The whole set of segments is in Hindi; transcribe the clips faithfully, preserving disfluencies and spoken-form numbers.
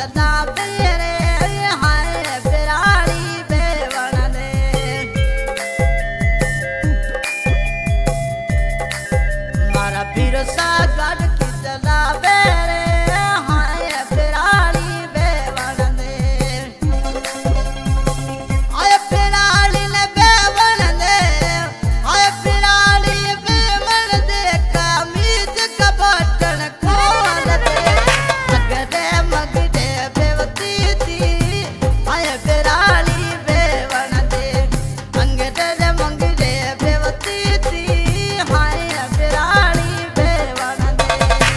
चलावे रे हाय बिराड़ी बेवण दे मारा बिरसा गढ़ की चलावे रे हाय बिराड़ी बेवण दे हाय बिराड़ी ने बेवण दे हाय बिराड़ी बेवण दे कमीज का बटन खोल दे अगरे मगरे बेवती थी हाय बिराड़ी बेवण दे अंगरे मंगरे बेवती थी हाय बिराड़ी बेवण दे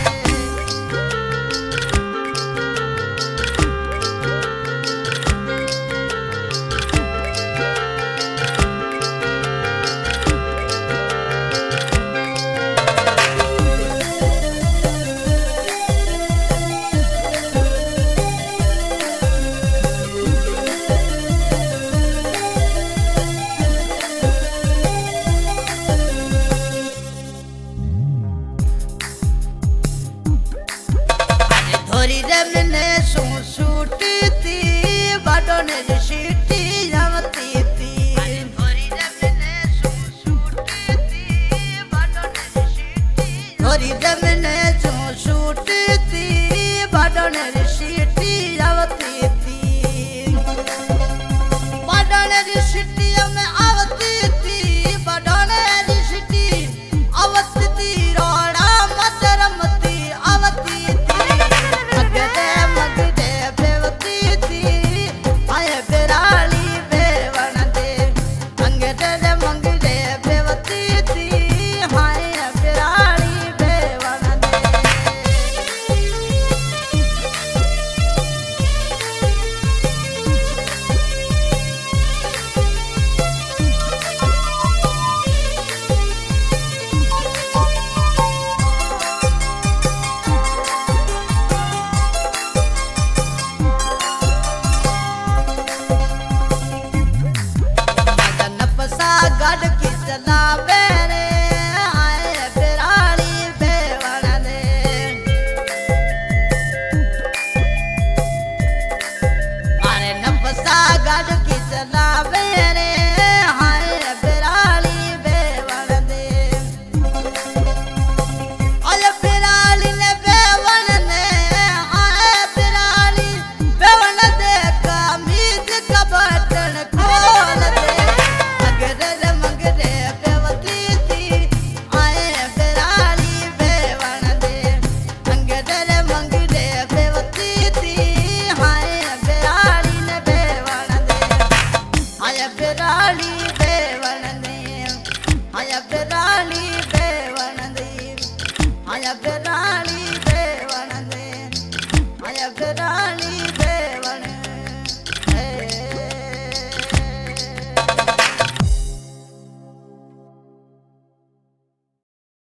धोरी रमने सू सूटी थी बाडो ने सीटी जमती थी धोरी रमने सू सूटी थी बाडो ने सीटी धोरी रमने सू सूटी थी बाडो ने सीटी जमती थी बाडो ने सीटी में आवती थी बाडो ने सीटी आवती थी रोड़ा मत रमती आवती थी अगरे मगरे बेवती थी हाय बिराड़ी बेवण दे अंगरे मंगरे बेवती थी हाय बिराड़ी बेवण दे नपसा गढ़ की चलावे रे हाय बिराड़ी बेवण दे अरे नपसा गढ़ की चलावे रे हाय बिराड़ी बेवण दे अरे बिराड़ी ने बेवण दे हाय बिराड़ी बेवण दे कमीज का बटन खोल दे अगरे मगरे बेवती थी हाय बिराड़ी बेवण दे अंगरे मंगरे बेवती थी हाय बिराड़ी ने बेवण दे हाय बिराड़ी बेवण दे हाय बिराड़ी